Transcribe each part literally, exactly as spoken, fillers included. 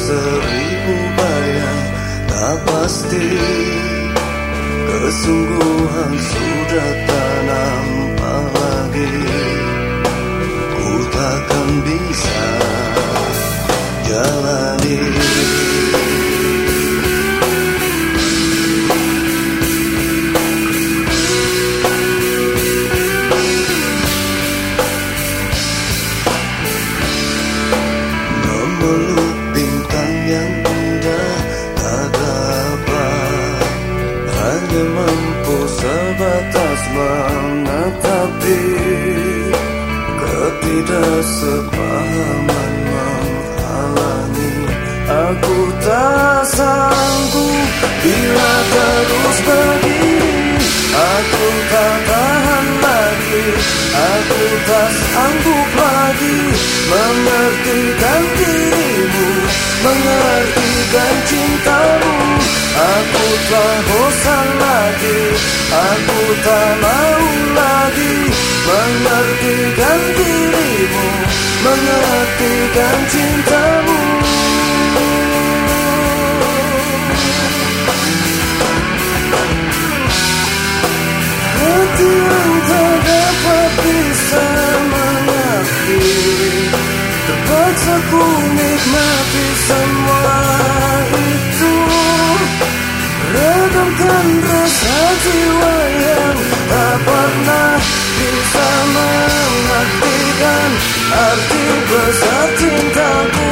seribu bayang tak pasti. Kesungguhan sudah tak nampak lagi. Ku takkan bisa jalani. Memeluk bintang yang indah tak dapat, hanya mampu sebatas menatapi. Ketidaksepahaman menghalangi, aku tak sanggup bila terus begini. Aku tak tahan lagi, aku tak sanggup lagi mengertikan dirimu, mengertikan cintamu. Aku telah bosan lagi, aku tak mau lagi mengertikan dirimu, mengertikan cintamu. Hati yang tak dapat bisa mengerti, terpaksa ku nikmati semua itu. Redamkan rasa jiwa yang tak pernah bisa mengartikan arti besar cintaku.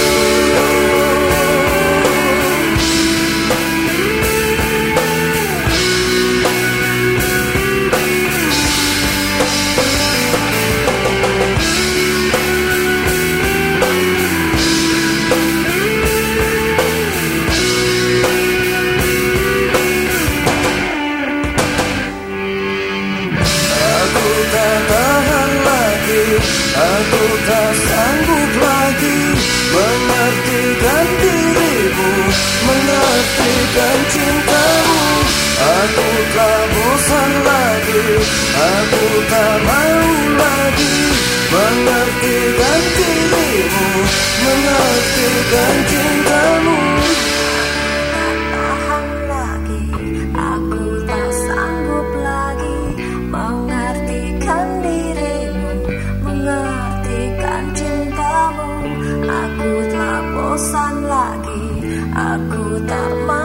Aku tak sanggup lagi mengertikan dirimu, mengertikan cintamu. Aku tak bosan lagi, aku tak mau lagi mengertikan dirimu, mengertikan cintamu. Aku tak mau